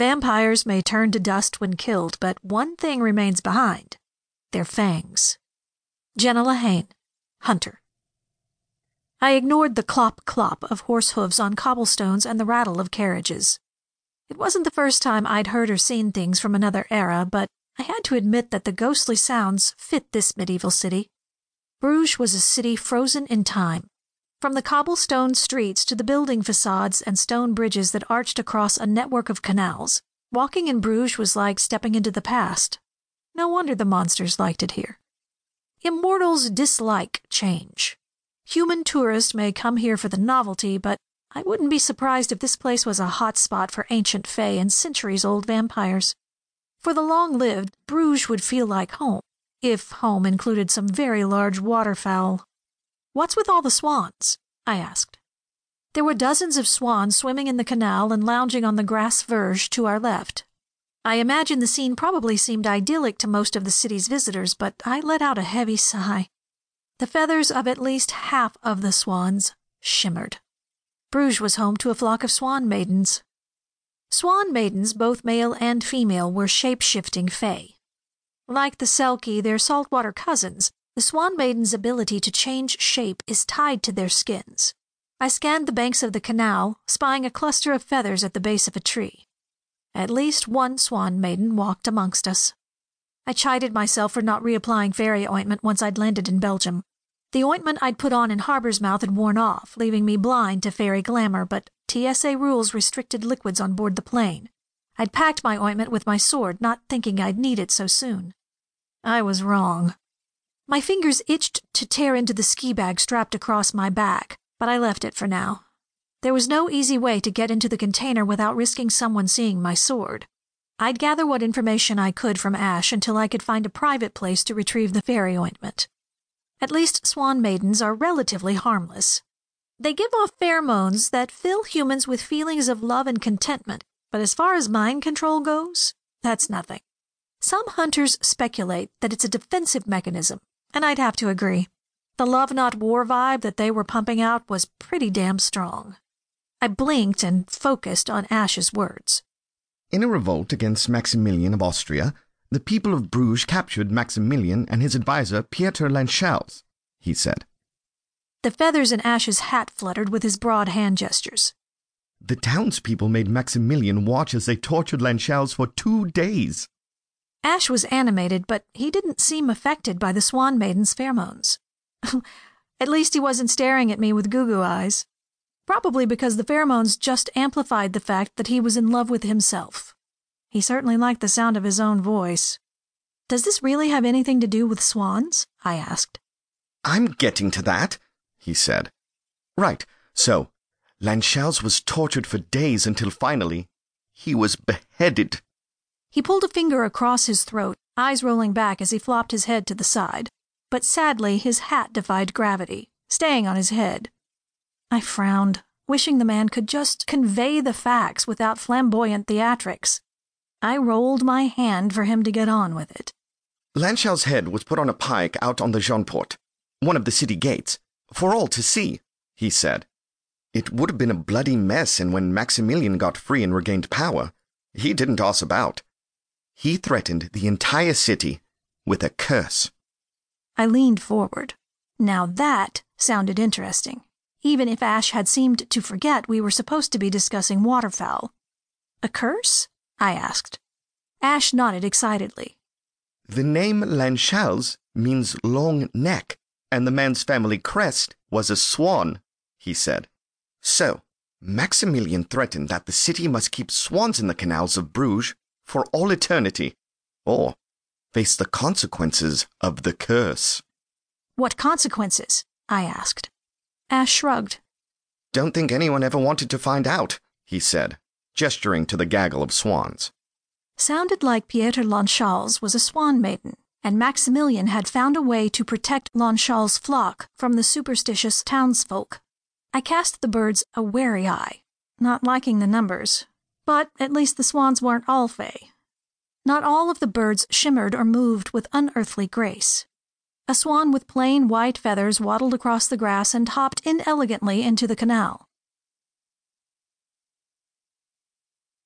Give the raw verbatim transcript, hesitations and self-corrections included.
Vampires may turn to dust when killed, but one thing remains behind. Their fangs. Jenna Lehane, Hunter. I ignored the clop-clop of horse hooves on cobblestones and the rattle of carriages. It wasn't the first time I'd heard or seen things from another era, but I had to admit that the ghostly sounds fit this medieval city. Bruges was a city frozen in time. From the cobblestone streets to the building facades and stone bridges that arched across a network of canals, walking in Bruges was like stepping into the past. No wonder the monsters liked it here. Immortals dislike change. Human tourists may come here for the novelty, but I wouldn't be surprised if this place was a hot spot for ancient fae and centuries-old vampires. For the long-lived, Bruges would feel like home, if home included some very large waterfowl. "What's with all the swans?" I asked. There were dozens of swans swimming in the canal and lounging on the grass verge to our left. I imagine the scene probably seemed idyllic to most of the city's visitors, but I let out a heavy sigh. The feathers of at least half of the swans shimmered. Bruges was home to a flock of swan maidens. Swan maidens, both male and female, were shape-shifting fae. Like the Selkie, their saltwater cousins, the swan maidens' ability to change shape is tied to their skins. I scanned the banks of the canal, spying a cluster of feathers at the base of a tree. At least one swan maiden walked amongst us. I chided myself for not reapplying fairy ointment once I'd landed in Belgium. The ointment I'd put on in Harbour's Mouth had worn off, leaving me blind to fairy glamour, but T S A rules restricted liquids on board the plane. I'd packed my ointment with my sword, not thinking I'd need it so soon. I was wrong. My fingers itched to tear into the ski bag strapped across my back, but I left it for now. There was no easy way to get into the container without risking someone seeing my sword. I'd gather what information I could from Ash until I could find a private place to retrieve the fairy ointment. At least swan maidens are relatively harmless. They give off pheromones that fill humans with feelings of love and contentment, but as far as mind control goes, that's nothing. Some hunters speculate that it's a defensive mechanism, and I'd have to agree. The love-not-war vibe that they were pumping out was pretty damn strong. I blinked and focused on Ash's words. In a revolt against Maximilian of Austria, the people of Bruges captured Maximilian and his advisor Pieter Lanchels, he said. The feathers in Ash's hat fluttered with his broad hand gestures. The townspeople made Maximilian watch as they tortured Lanchels for two days. Ash was animated, but he didn't seem affected by the swan maiden's pheromones. At least he wasn't staring at me with goo-goo eyes. Probably because the pheromones just amplified the fact that he was in love with himself. He certainly liked the sound of his own voice. "Does this really have anything to do with swans?" I asked. "I'm getting to that," he said. "Right, so Lanchels was tortured for days until finally he was beheaded." He pulled a finger across his throat, eyes rolling back as he flopped his head to the side. But sadly, his hat defied gravity, staying on his head. I frowned, wishing the man could just convey the facts without flamboyant theatrics. I rolled my hand for him to get on with it. Lanchels' head was put on a pike out on the Jeanport, one of the city gates, for all to see, he said. It would have been a bloody mess, and when Maximilian got free and regained power, he didn't toss about. He threatened the entire city with a curse. I leaned forward. Now that sounded interesting, even if Ash had seemed to forget we were supposed to be discussing waterfowl. "A curse?" I asked. Ash nodded excitedly. "The name Lanchels means long neck, and the man's family crest was a swan," he said. "So, Maximilian threatened that the city must keep swans in the canals of Bruges for all eternity, or face the consequences of the curse." "What consequences?" I asked. Ash shrugged. "Don't think anyone ever wanted to find out," he said, gesturing to the gaggle of swans. Sounded like Pieter Lanchels was a swan maiden, and Maximilian had found a way to protect Lanchels' flock from the superstitious townsfolk. I cast the birds a wary eye, not liking the numbers, but at least the swans weren't all fae. Not all of the birds shimmered or moved with unearthly grace. A swan with plain white feathers waddled across the grass and hopped inelegantly into the canal.